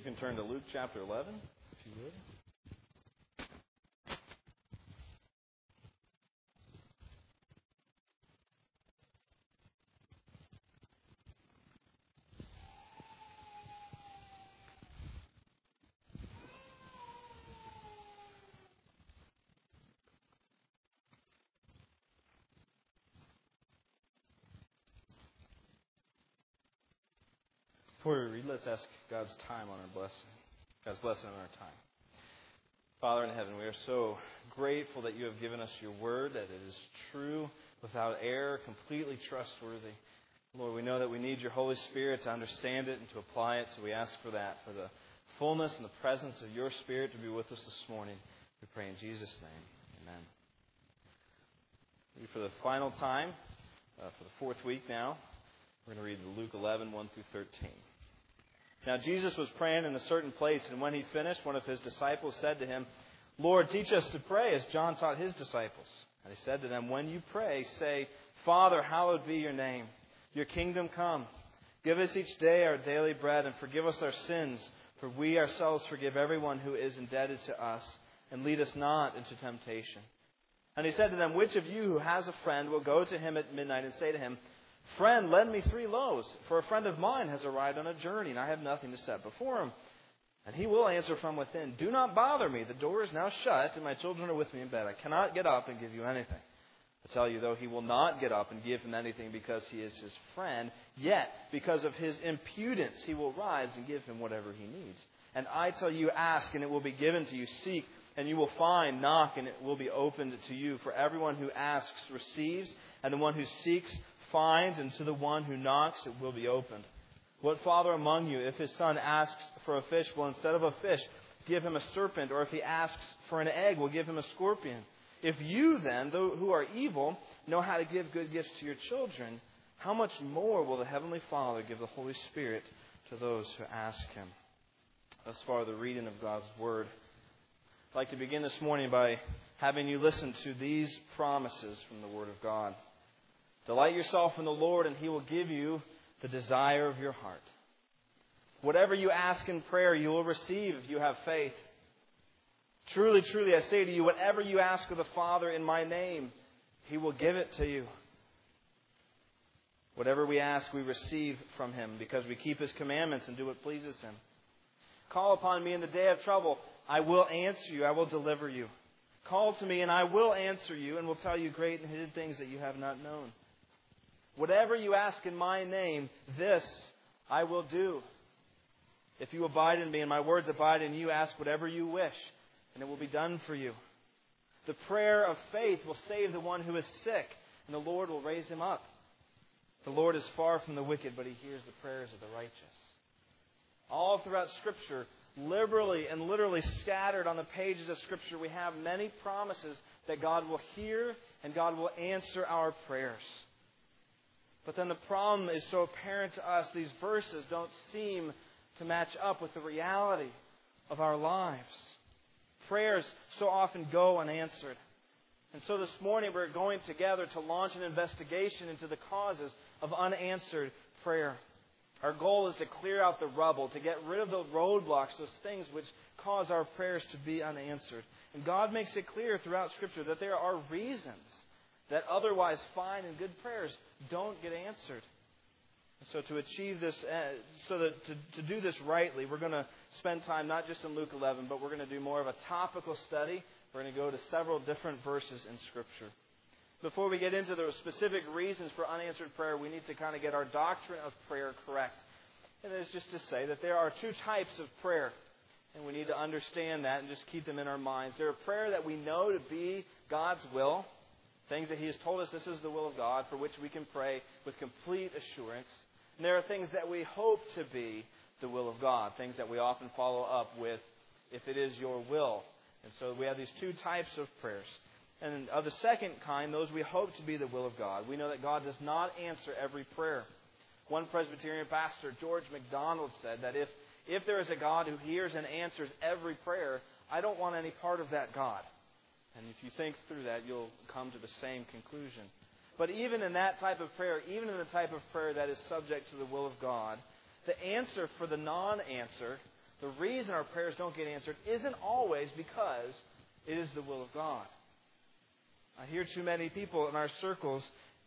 You can turn to Luke chapter 11, if you would. Before we read, let's ask God's time on our blessing. God's blessing on our time. Father in heaven, we are so grateful that you have given us your word, that it is true, without error, completely trustworthy. Lord, we know that we need your Holy Spirit to understand it and to apply it, so we ask for that, for the fullness and the presence of your Spirit to be with us this morning. We pray in Jesus' name. Amen. For the final time, for the fourth week now, we're going to read Luke 11, 1 through 13. Now Jesus was praying in a certain place, and when he finished, one of his disciples said to him, Lord, teach us to pray as John taught his disciples. And he said to them, when you pray, say, Father, hallowed be your name. Your kingdom come. Give us each day our daily bread, and forgive us our sins, for we ourselves forgive everyone who is indebted to us. And lead us not into temptation. And he said to them, which of you who has a friend will go to him at midnight and say to him, Friend, lend me 3 loaves, for a friend of mine has arrived on a journey, and I have nothing to set before him. And he will answer from within, Do not bother me. The door is now shut, and my children are with me in bed. I cannot get up and give you anything. I tell you, though, he will not get up and give him anything because he is his friend. Yet, because of his impudence, he will rise and give him whatever he needs. And I tell you, ask, and it will be given to you. Seek, and you will find. Knock, and it will be opened to you. For everyone who asks receives, and the one who seeks finds, and to the one who knocks it will be opened. What father among you, if his son asks for a fish, will instead of a fish give him a serpent? Or if he asks for an egg, will give him a scorpion? If you then, who are evil, know how to give good gifts to your children, how much more will the Heavenly Father give the Holy Spirit to those who ask him? Thus far, the reading of God's Word. I'd like to begin this morning by having you listen to these promises from the Word of God. Delight yourself in the Lord, and He will give you the desire of your heart. Whatever you ask in prayer, you will receive if you have faith. Truly, truly, I say to you, whatever you ask of the Father in my name, He will give it to you. Whatever we ask, we receive from Him, because we keep His commandments and do what pleases Him. Call upon me in the day of trouble. I will answer you. I will deliver you. Call to me, and I will answer you, and will tell you great and hidden things that you have not known. Whatever you ask in my name, this I will do. If you abide in me and my words abide in you, ask whatever you wish, and it will be done for you. The prayer of faith will save the one who is sick, and the Lord will raise him up. The Lord is far from the wicked, but He hears the prayers of the righteous. All throughout Scripture, liberally and literally scattered on the pages of Scripture, we have many promises that God will hear and God will answer our prayers. But then the problem is so apparent to us, these verses don't seem to match up with the reality of our lives. Prayers so often go unanswered. And so this morning we're going together to launch an investigation into the causes of unanswered prayer. Our goal is to clear out the rubble, to get rid of the roadblocks, those things which cause our prayers to be unanswered. And God makes it clear throughout Scripture that there are reasons that otherwise fine and good prayers don't get answered. And so to achieve this, to do this rightly, we're going to spend time not just in Luke 11, but we're going to do more of a topical study. We're going to go to several different verses in Scripture. Before we get into the specific reasons for unanswered prayer, we need to kind of get our doctrine of prayer correct. And that is just to say that there are 2 types of prayer. And we need to understand that and just keep them in our minds. There are prayer that we know to be God's will. Things that He has told us this is the will of God, for which we can pray with complete assurance. And there are things that we hope to be the will of God. Things that we often follow up with, if it is your will. And so we have these 2 types of prayers. And of the second kind, those we hope to be the will of God. We know that God does not answer every prayer. One Presbyterian pastor, George MacDonald, said that if there is a God who hears and answers every prayer, I don't want any part of that God. And if you think through that, you'll come to the same conclusion. But even in that type of prayer, even in the type of prayer that is subject to the will of God, the answer for the non-answer, The reason our prayers don't get answered isn't always because it is the will of God. I hear too many people in our circles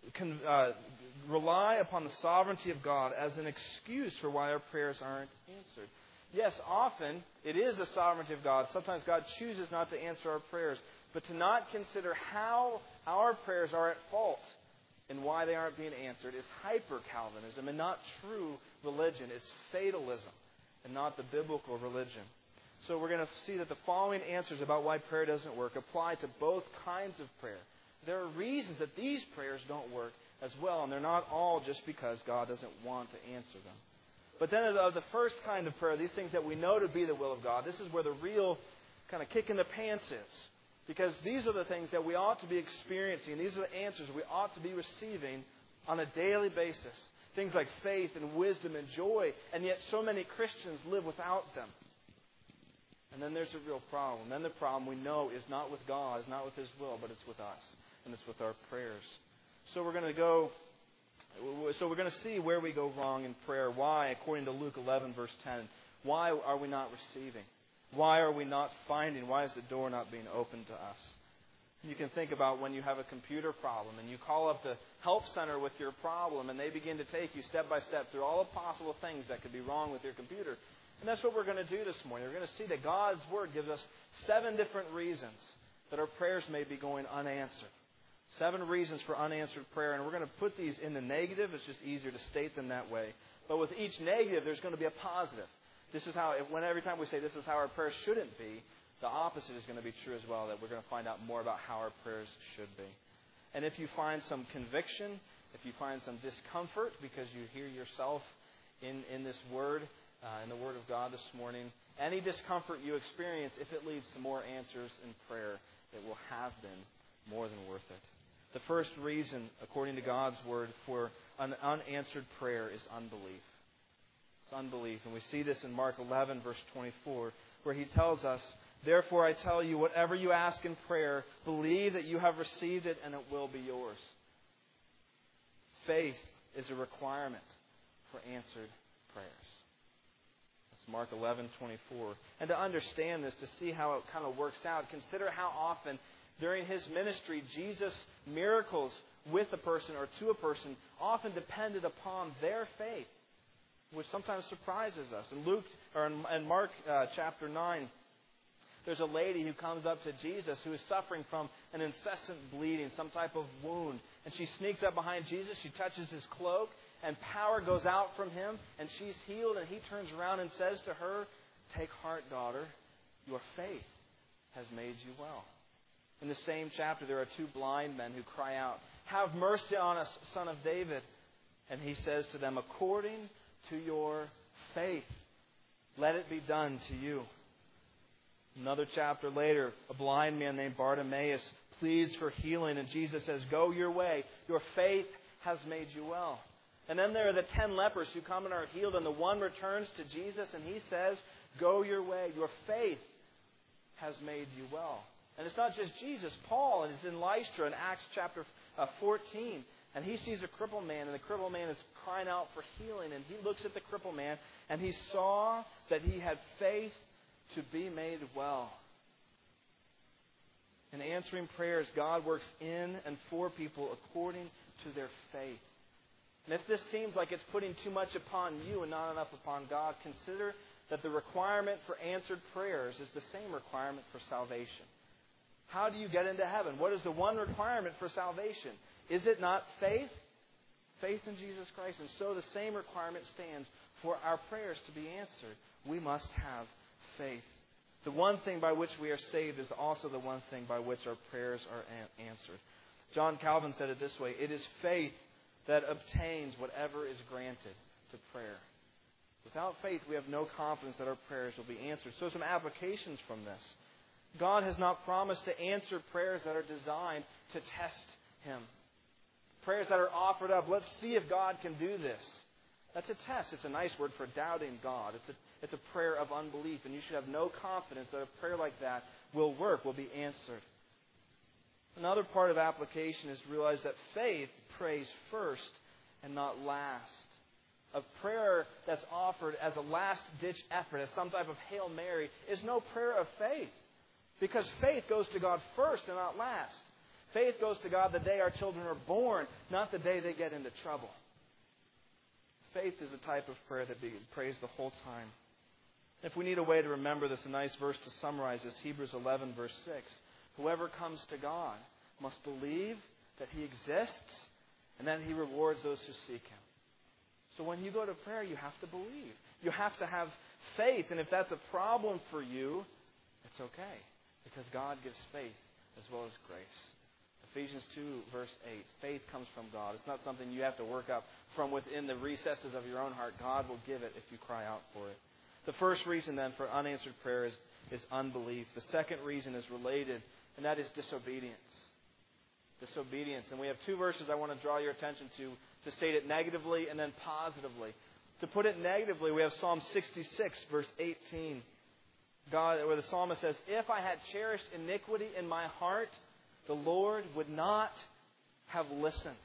rely upon the sovereignty of God as an excuse for why our prayers aren't answered. Yes, often it is the sovereignty of God. Sometimes God chooses not to answer our prayers. But to not consider how our prayers are at fault and why they aren't being answered is hyper-Calvinism and not true religion. It's fatalism and not the biblical religion. So we're going to see that the following answers about why prayer doesn't work apply to both kinds of prayer. There are reasons that these prayers don't work as well, and they're not all just because God doesn't want to answer them. But then of the first kind of prayer, these things that we know to be the will of God, this is where the real kind of kick in the pants is. Because these are the things that we ought to be experiencing. These are the answers we ought to be receiving on a daily basis. Things like faith and wisdom and joy. And yet so many Christians live without them. And then there's a real problem. Then the problem we know is not with God, is not with His will, but it's with us. And it's with our prayers. So we're going to see where we go wrong in prayer. Why, according to Luke 11, verse 10, why are we not receiving? Why are we not finding? Why is the door not being opened to us? You can think about when you have a computer problem and you call up the help center with your problem and they begin to take you step by step through all the possible things that could be wrong with your computer. And that's what we're going to do this morning. We're going to see that God's Word gives us 7 different reasons that our prayers may be going unanswered. 7 reasons for unanswered prayer. And we're going to put these in the negative. It's just easier to state them that way. But with each negative, there's going to be a positive. This is how, every time we say this is how our prayers shouldn't be, the opposite is going to be true as well, that we're going to find out more about how our prayers should be. And if you find some conviction, if you find some discomfort because you hear yourself in this Word, in the Word of God this morning, any discomfort you experience, if it leads to more answers in prayer, it will have been more than worth it. The first reason, according to God's Word, for an unanswered prayer is unbelief. It's unbelief. And we see this in Mark 11, verse 24, where He tells us, "Therefore I tell you, whatever you ask in prayer, believe that you have received it and it will be yours." Faith is a requirement for answered prayers. That's Mark 11:24. And to understand this, to see how it kind of works out, consider how often during His ministry, Jesus' miracles with a person or to a person often depended upon their faith, which sometimes surprises us. In Mark chapter 9, there's a lady who comes up to Jesus who is suffering from an incessant bleeding, some type of wound. And she sneaks up behind Jesus. She touches His cloak, and power goes out from Him, and she's healed. And He turns around and says to her, "Take heart, daughter. Your faith has made you well." In the same chapter, there are 2 blind men who cry out, "Have mercy on us, Son of David." And He says to them, "According to your faith, let it be done to you." Another chapter later, a blind man named Bartimaeus pleads for healing, and Jesus says, "Go your way. Your faith has made you well." And then there are the 10 lepers who come and are healed, and the one returns to Jesus, and he says, "Go your way. Your faith has made you well." And it's not just Jesus. Paul is in Lystra in Acts chapter 14. And he sees a crippled man, and the crippled man is crying out for healing. And he looks at the crippled man, and he saw that he had faith to be made well. In answering prayers, God works in and for people according to their faith. And if this seems like it's putting too much upon you and not enough upon God, consider that the requirement for answered prayers is the same requirement for salvation. How do you get into heaven? What is the one requirement for salvation? Is it not faith? Faith in Jesus Christ. And so the same requirement stands for our prayers to be answered. We must have faith. The one thing by which we are saved is also the one thing by which our prayers are answered. John Calvin said it this way: "It is faith that obtains whatever is granted to prayer." Without faith, we have no confidence that our prayers will be answered. So some applications from this. God has not promised to answer prayers that are designed to test Him. Prayers that are offered up, let's see if God can do this. That's a test. It's a nice word for doubting God. It's a prayer of unbelief, and you should have no confidence that a prayer like that will work, will be answered. Another part of application is to realize that faith prays first and not last. A prayer that's offered as a last-ditch effort, as some type of Hail Mary, is no prayer of faith. Because faith goes to God first and not last. Faith goes to God the day our children are born, not the day they get into trouble. Faith is a type of prayer that prays the whole time. If we need a way to remember this, a nice verse to summarize this, Hebrews 11, verse 6. Whoever comes to God must believe that He exists and that He rewards those who seek Him. So when you go to prayer, you have to believe. You have to have faith. And if that's a problem for you, it's okay. Because God gives faith as well as grace. Ephesians 2, verse 8. Faith comes from God. It's not something you have to work up from within the recesses of your own heart. God will give it if you cry out for it. The first reason then for unanswered prayer is unbelief. The second reason is related, and that is disobedience. Disobedience. And we have two verses I want to draw your attention to state it negatively and then positively. To put it negatively, we have Psalm 66, verse 18. Where the psalmist says, "If I had cherished iniquity in my heart, the Lord would not have listened."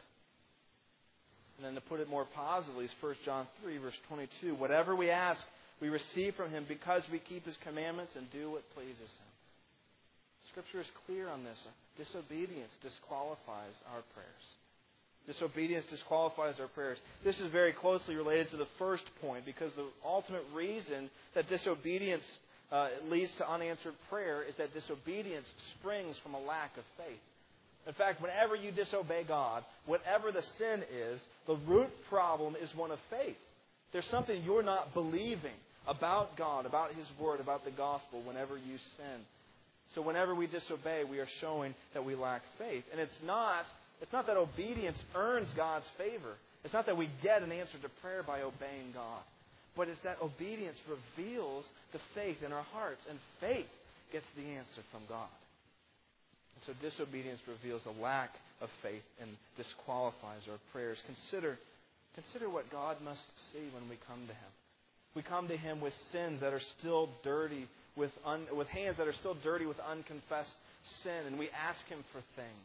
And then to put it more positively is 1 John 3, verse 22. "Whatever we ask, we receive from Him because we keep His commandments and do what pleases Him." Scripture is clear on this. Disobedience disqualifies our prayers. Disobedience disqualifies our prayers. This is very closely related to the first point, because the ultimate reason that disobedience leads to unanswered prayer is that disobedience springs from a lack of faith. In fact, whenever you disobey God, whatever the sin is, the root problem is one of faith. There's something you're not believing about God, about His Word, about the gospel whenever you sin. So whenever we disobey, we are showing that we lack faith. And it's not that obedience earns God's favor. It's not that we get an answer to prayer by obeying God. But it's that obedience reveals the faith in our hearts. And faith gets the answer from God. And so disobedience reveals a lack of faith and disqualifies our prayers. Consider what God must see when we come to Him. We come to Him with sins that are still dirty, with hands that are still dirty with unconfessed sin. And we ask Him for things.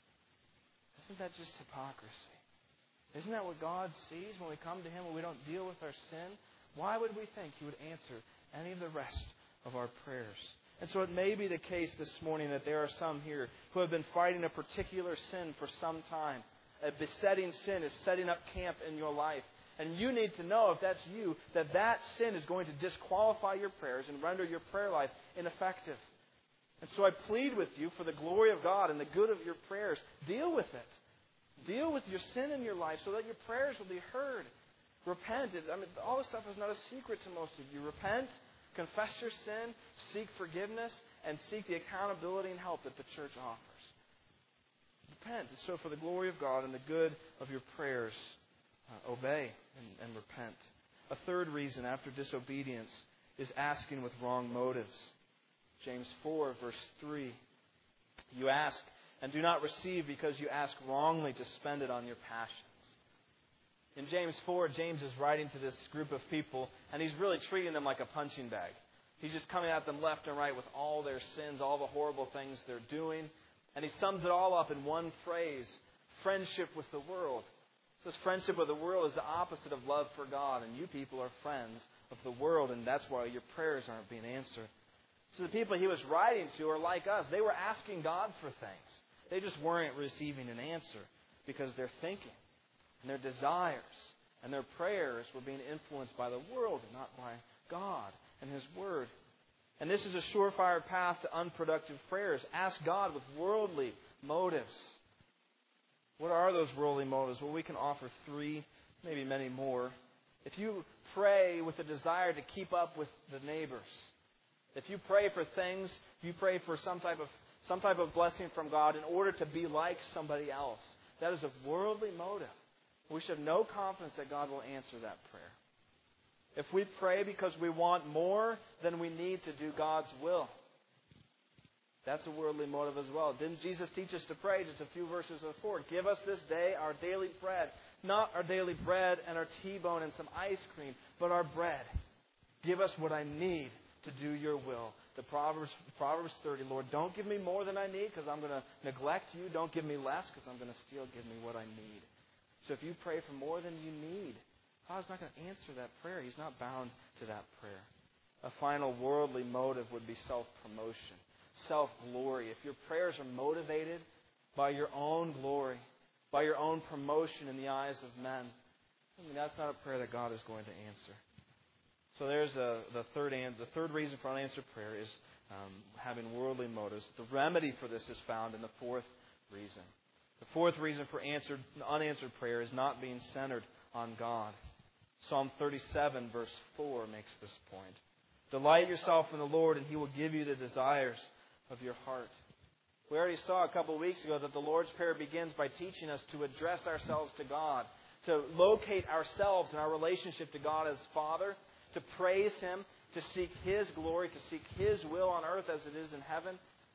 Isn't that just hypocrisy? Isn't that what God sees when we come to Him and we don't deal with our sin? Why would we think He would answer any of the rest of our prayers? And so it may be the case this morning that there are some here who have been fighting a particular sin for some time. A besetting sin is setting up camp in your life. And you need to know, if that's you, that sin is going to disqualify your prayers and render your prayer life ineffective. And so I plead with you, for the glory of God and the good of your prayers, deal with it. Deal with your sin in your life so that your prayers will be heard. Repent. All this stuff is not a secret to most of you. Repent, confess your sin, seek forgiveness, and seek the accountability and help that the church offers. Repent. And so for the glory of God and the good of your prayers, obey and repent. A third reason after disobedience is asking with wrong motives. James 4, verse 3. You ask and do not receive because you ask wrongly to spend it on your passions. In James 4, James is writing to this group of people, and he's really treating them like a punching bag. He's just coming at them left and right with all their sins, all the horrible things they're doing. And he sums it all up in one phrase: friendship with the world. He says friendship with the world is the opposite of love for God, and you people are friends of the world, and that's why your prayers aren't being answered. So the people he was writing to are like us. They were asking God for things. They just weren't receiving an answer because their thinking and their desires and their prayers were being influenced by the world and not by God and His Word. And this is a surefire path to unproductive prayers. Ask God with worldly motives. What are those worldly motives? Well, we can offer three, maybe many more. If you pray with a desire to keep up with the neighbors, if you pray for things, you pray for some type of blessing from God in order to be like somebody else, that is a worldly motive. We should have no confidence that God will answer that prayer. If we pray because we want more than we need to do God's will, that's a worldly motive as well. Didn't Jesus teach us to pray just a few verses before? Give us this day our daily bread. Not our daily bread and our T-bone and some ice cream, but our bread. Give us what I need to do your will. The Proverbs 30, Lord, don't give me more than I need because I'm going to neglect you. Don't give me less because I'm going to still give me what I need. So if you pray for more than you need, God's not going to answer that prayer. He's not bound to that prayer. A final worldly motive would be self-promotion, self-glory. If your prayers are motivated by your own glory, by your own promotion in the eyes of men, that's not a prayer that God is going to answer. So there's the third reason for unanswered prayer is having worldly motives. The remedy for this is found in the fourth reason. The fourth reason for unanswered prayer is not being centered on God. Psalm 37 verse 4 makes this point. Delight yourself in the Lord, and He will give you the desires of your heart. We already saw a couple of weeks ago that the Lord's Prayer begins by teaching us to address ourselves to God, to locate ourselves in our relationship to God as Father, to praise Him, to seek His glory, to seek His will on earth as it is in heaven.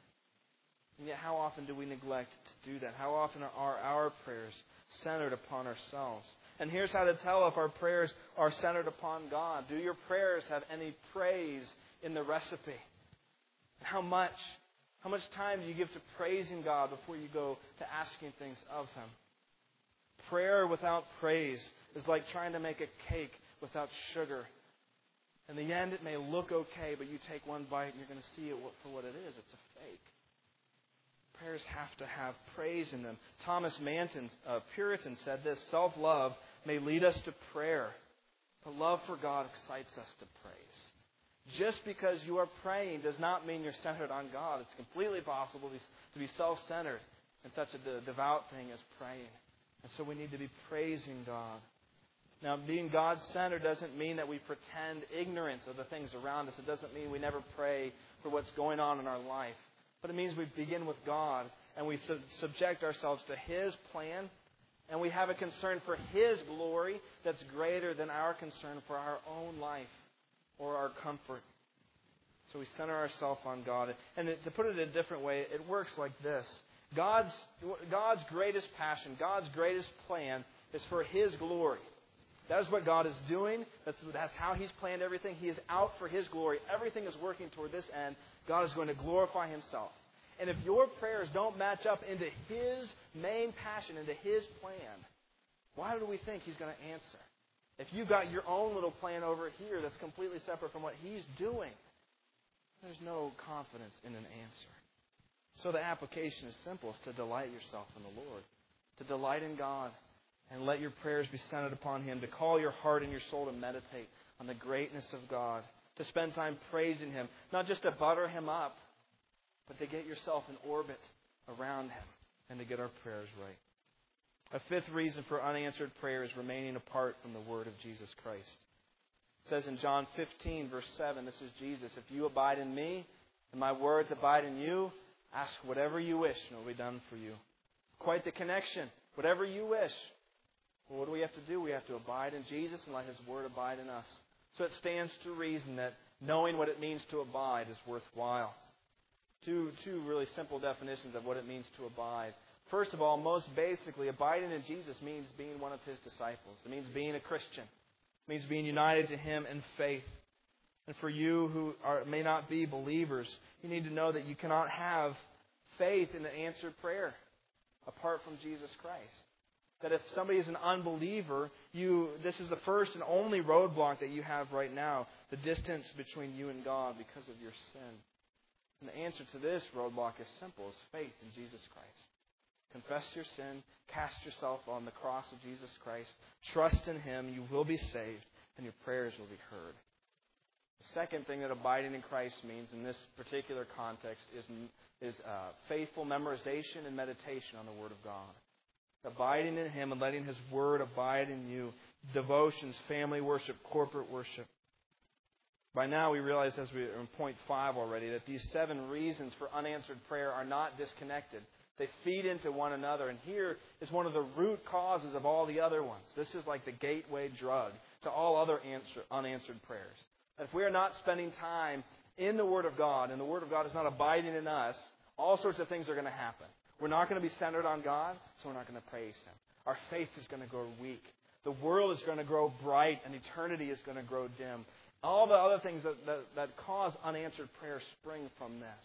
And yet how often do we neglect to do that? How often are our prayers centered upon ourselves? And here's how to tell if our prayers are centered upon God. Do your prayers have any praise in the recipe? How much time do you give to praising God before you go to asking things of Him? Prayer without praise is like trying to make a cake without sugar. In the end, it may look okay, but you take one bite and you're going to see it for what it is. It's a fake. Prayers have to have praise in them. Thomas Manton, a Puritan, said this: self-love may lead us to prayer, but love for God excites us to praise. Just because you are praying does not mean you're centered on God. It's completely possible to be self-centered in such a devout thing as praying. And so we need to be praising God. Now, being God-centered doesn't mean that we pretend ignorance of the things around us. It doesn't mean we never pray for what's going on in our life. But it means we begin with God and we subject ourselves to His plan, and we have a concern for His glory that's greater than our concern for our own life or our comfort. So we center ourselves on God. And to put it a different way, it works like this. God's greatest passion, God's greatest plan is for His glory. That is what God is doing. That's how He's planned everything. He is out for His glory. Everything is working toward this end. God is going to glorify Himself. And if your prayers don't match up into His main passion, into His plan, why do we think He's going to answer? If you've got your own little plan over here that's completely separate from what He's doing, there's no confidence in an answer. So the application is simple. It's to delight yourself in the Lord. To delight in God. And let your prayers be centered upon Him. To call your heart and your soul to meditate on the greatness of God. To spend time praising Him. Not just to butter Him up, but to get yourself in orbit around Him. And to get our prayers right. A fifth reason for unanswered prayer is remaining apart from the Word of Jesus Christ. It says in John 15, verse 7, this is Jesus: if you abide in me, and my words abide in you, ask whatever you wish, and it will be done for you. Quite the connection. Whatever you wish. Well, what do we have to do? We have to abide in Jesus and let His Word abide in us. So it stands to reason that knowing what it means to abide is worthwhile. Two really simple definitions of what it means to abide. First of all, most basically, abiding in Jesus means being one of His disciples. It means being a Christian. It means being united to Him in faith. And for you who may not be believers, you need to know that you cannot have faith in an answered prayer apart from Jesus Christ. That if somebody is an unbeliever, this is the first and only roadblock that you have right now, the distance between you and God because of your sin. And the answer to this roadblock is simple: it's faith in Jesus Christ. Confess your sin, cast yourself on the cross of Jesus Christ, trust in Him, you will be saved, and your prayers will be heard. The second thing that abiding in Christ means in this particular context is faithful memorization and meditation on the Word of God. Abiding in Him and letting His Word abide in you. Devotions, family worship, corporate worship. By now we realize, as we're in point 5 already, that these 7 reasons for unanswered prayer are not disconnected. They feed into one another. And here is one of the root causes of all the other ones. This is like the gateway drug to all other unanswered prayers. That if we are not spending time in the Word of God, and the Word of God is not abiding in us, all sorts of things are going to happen. We're not going to be centered on God, so we're not going to praise Him. Our faith is going to grow weak. The world is going to grow bright, and eternity is going to grow dim. All the other things that cause unanswered prayer spring from this.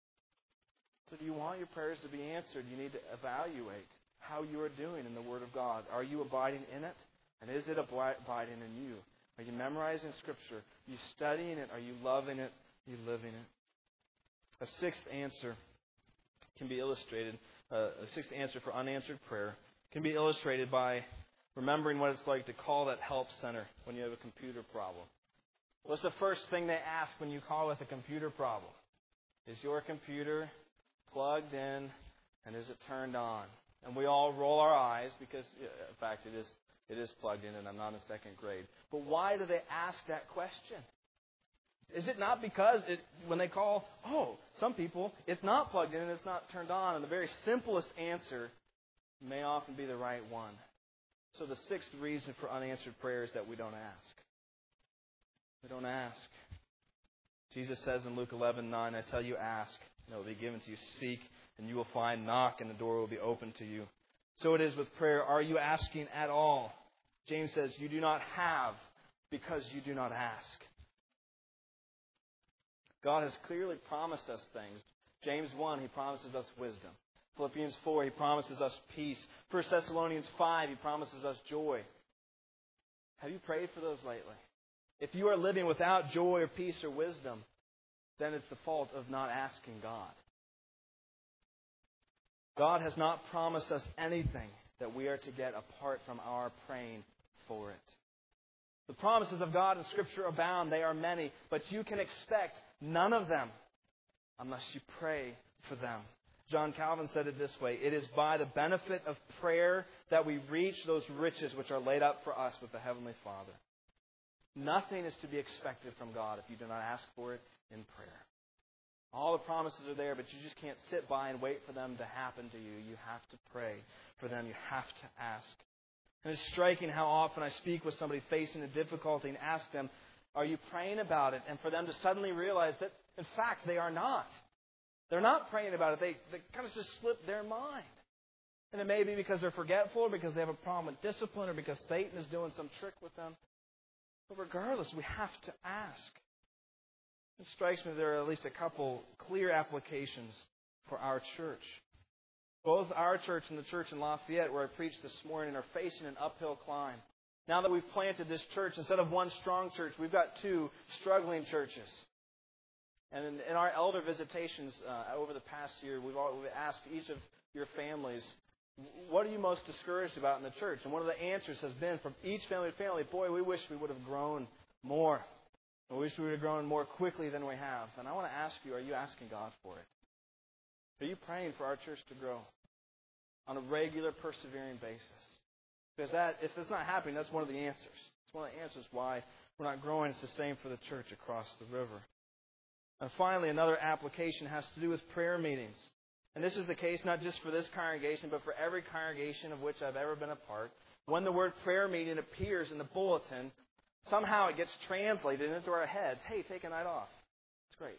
So do you want your prayers to be answered? You need to evaluate how you are doing in the Word of God. Are you abiding in it? And is it abiding in you? Are you memorizing Scripture? Are you studying it? Are you loving it? Are you living it? A sixth answer can be illustrated. A sixth answer for unanswered prayer can be illustrated by remembering what it's like to call that help center when you have a computer problem. What's the first thing they ask when you call with a computer problem? Is your computer plugged in and is it turned on? And we all roll our eyes because, in fact, it is plugged in and I'm not in second grade. But why do they ask that question? Is it not because when they call, some people, it's not plugged in and it's not turned on? And the very simplest answer may often be the right one. So the sixth reason for unanswered prayer is that we don't ask. We don't ask. Jesus says in Luke 11:9, I tell you, ask, and it will be given to you. Seek, and you will find. Knock, and the door will be opened to you. So it is with prayer. Are you asking at all? James says, you do not have because you do not ask. God has clearly promised us things. James 1, He promises us wisdom. Philippians 4, He promises us peace. 1 Thessalonians 5, He promises us joy. Have you prayed for those lately? If you are living without joy or peace or wisdom, then it's the fault of not asking God. God has not promised us anything that we are to get apart from our praying for it. The promises of God in Scripture abound. They are many, but you can expect none of them unless you pray for them. John Calvin said it this way, it is by the benefit of prayer that we reach those riches which are laid up for us with the Heavenly Father. Nothing is to be expected from God if you do not ask for it in prayer. All the promises are there, but you just can't sit by and wait for them to happen to you. You have to pray for them. You have to ask. And it's striking how often I speak with somebody facing a difficulty and ask them, are you praying about it? And for them to suddenly realize that, in fact, they are not. They're not praying about it. They kind of just slip their mind. And it may be because they're forgetful or because they have a problem with discipline or because Satan is doing some trick with them. But regardless, we have to ask. It strikes me there are at least a couple clear applications for our church. Both our church and the church in Lafayette, where I preached this morning, are facing an uphill climb. Now that we've planted this church, instead of one strong church, we've got two struggling churches. And in our elder visitations over the past year, we've asked each of your families, what are you most discouraged about in the church? And one of the answers has been from each family, boy, we wish we would have grown more. We wish we would have grown more quickly than we have. And I want to ask you, are you asking God for it? Are you praying for our church to grow on a regular, persevering basis? Because if it's not happening, that's one of the answers. It's one of the answers why we're not growing. It's the same for the church across the river. And finally, another application has to do with prayer meetings. And this is the case not just for this congregation, but for every congregation of which I've ever been a part. When the word prayer meeting appears in the bulletin, somehow it gets translated into our heads. Hey, take a night off. It's great.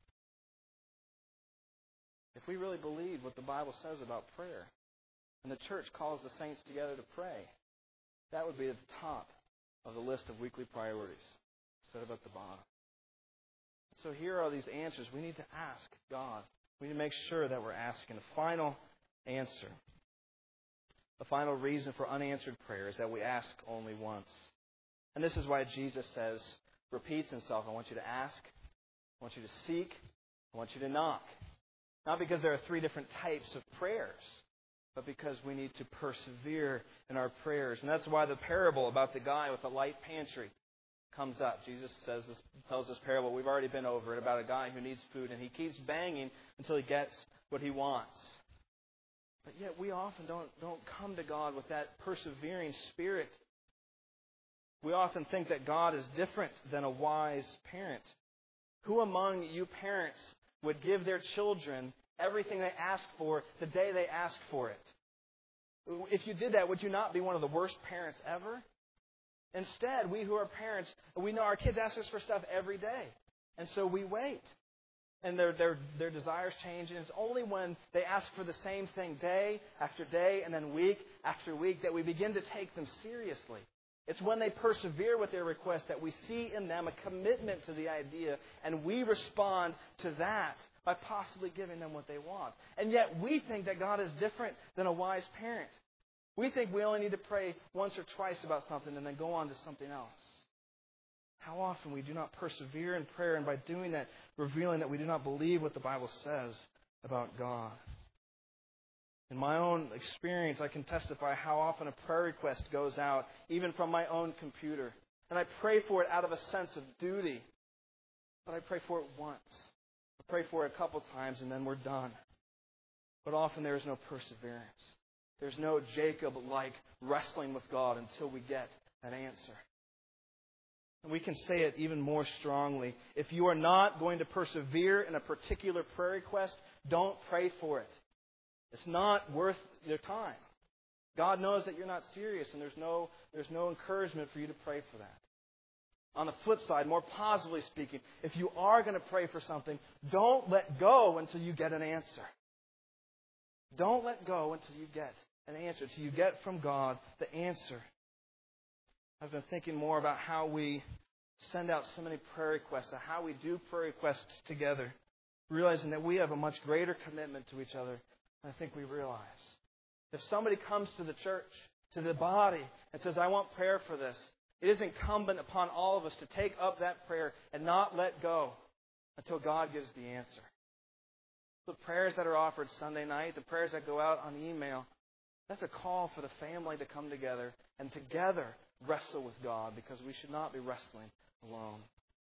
If we really believe what the Bible says about prayer, and the church calls the saints together to pray, that would be at the top of the list of weekly priorities, instead of at the bottom. So here are these answers. We need to ask God. We need to make sure that we're asking. A final answer, a final reason for unanswered prayer is that we ask only once. And this is why Jesus says, repeats himself, I want you to ask, I want you to seek, I want you to knock. Not because there are three different types of prayers, but because we need to persevere in our prayers. And that's why the parable about the guy with the light pantry comes up. Jesus tells this parable. We've already been over it about a guy who needs food, and he keeps banging until he gets what he wants. But yet we often don't come to God with that persevering spirit. We often think that God is different than a wise parent. Who among you parents would give their children everything they ask for the day they ask for it? If you did that, would you not be one of the worst parents ever? Instead, we who are parents, we know our kids ask us for stuff every day. And so we wait. And their desires change. And it's only when they ask for the same thing day after day and then week after week that we begin to take them seriously. It's when they persevere with their request that we see in them a commitment to the idea, and we respond to that by possibly giving them what they want. And yet we think that God is different than a wise parent. We think we only need to pray once or twice about something and then go on to something else. How often we do not persevere in prayer, and by doing that, revealing that we do not believe what the Bible says about God. In my own experience, I can testify how often a prayer request goes out, even from my own computer. And I pray for it out of a sense of duty. But I pray for it once. I pray for it a couple times, and then we're done. But often there is no perseverance. There's no Jacob-like wrestling with God until we get an answer. And we can say it even more strongly. If you are not going to persevere in a particular prayer request, don't pray for it. It's not worth your time. God knows that you're not serious, and there's no encouragement for you to pray for that. On the flip side, more positively speaking, if you are going to pray for something, don't let go until you get an answer. Don't let go until you get an answer, until you get from God the answer. I've been thinking more about how we send out so many prayer requests, and how we do prayer requests together, realizing that we have a much greater commitment to each other than I think we realize. If somebody comes to the church, to the body, and says, I want prayer for this, it is incumbent upon all of us to take up that prayer and not let go until God gives the answer. The prayers that are offered Sunday night, the prayers that go out on email, that's a call for the family to come together and together wrestle with God, because we should not be wrestling alone.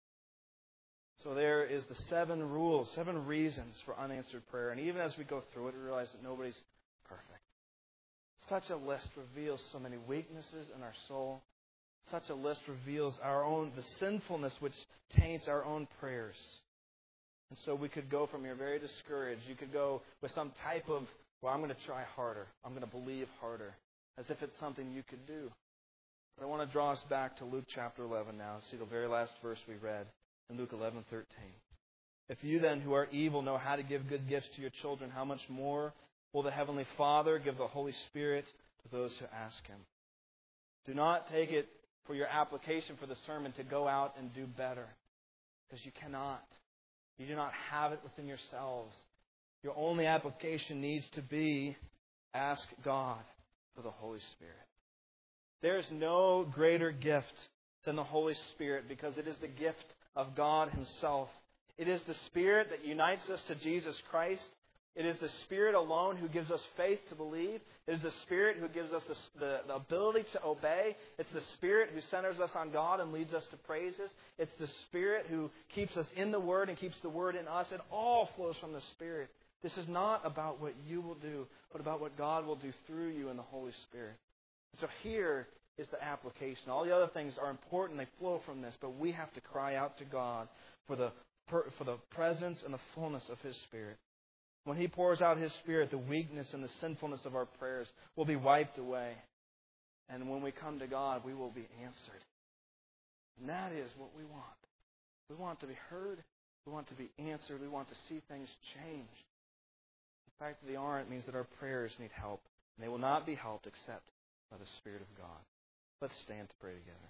So there is the 7 rules, 7 reasons for unanswered prayer. And even as we go through it, we realize that nobody's perfect. Such a list reveals so many weaknesses in our soul. Such a list reveals the sinfulness which taints our own prayers. And so we could go from here very discouraged. You could go with some type of, well, I'm going to try harder. I'm going to believe harder, as if it's something you could do. But I want to draw us back to Luke chapter 11 now. See the very last verse we read in Luke 11:13. If you then, who are evil, know how to give good gifts to your children, how much more will the Heavenly Father give the Holy Spirit to those who ask Him? Do not take it for your application for the sermon to go out and do better, because you cannot. You do not have it within yourselves. Your only application needs to be ask God for the Holy Spirit. There is no greater gift than the Holy Spirit, because it is the gift of God Himself. It is the Spirit that unites us to Jesus Christ. It is the Spirit alone who gives us faith to believe. It is the Spirit who gives us the ability to obey. It's the Spirit who centers us on God and leads us to praises. It's the Spirit who keeps us in the Word and keeps the Word in us. It all flows from the Spirit. This is not about what you will do, but about what God will do through you in the Holy Spirit. So here is the application. All the other things are important. They flow from this. But we have to cry out to God for the presence and the fullness of His Spirit. When He pours out His Spirit, the weakness and the sinfulness of our prayers will be wiped away. And when we come to God, we will be answered. And that is what we want. We want to be heard. We want to be answered. We want to see things change. The fact that they aren't means that our prayers need help. And they will not be helped except by the Spirit of God. Let's stand to pray together.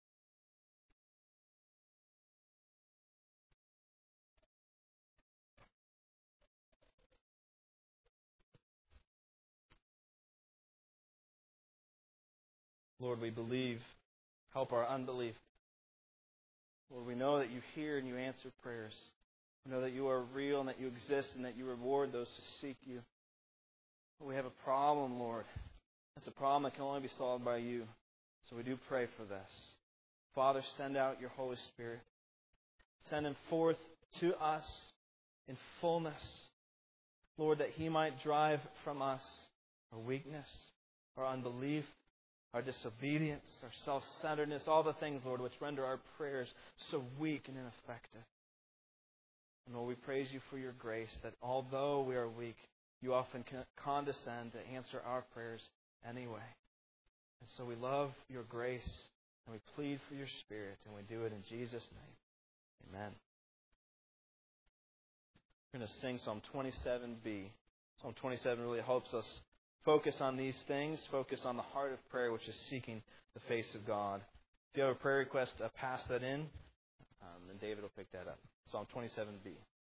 Lord, we believe. Help our unbelief. Lord, we know that You hear and You answer prayers. We know that You are real and that You exist and that You reward those who seek You. But we have a problem, Lord. It's a problem that can only be solved by You. So we do pray for this. Father, send out Your Holy Spirit. Send Him forth to us in fullness. Lord, that He might drive from us our weakness, our unbelief, our disobedience, our self-centeredness, all the things, Lord, which render our prayers so weak and ineffective. And Lord, we praise You for Your grace, that although we are weak, You often condescend to answer our prayers anyway. And so we love Your grace, and we plead for Your Spirit, and we do it in Jesus' name. Amen. We're going to sing Psalm 27b. Psalm 27 really helps us focus on these things, focus on the heart of prayer, which is seeking the face of God. If you have a prayer request, pass that in, and David will pick that up. Psalm 27b.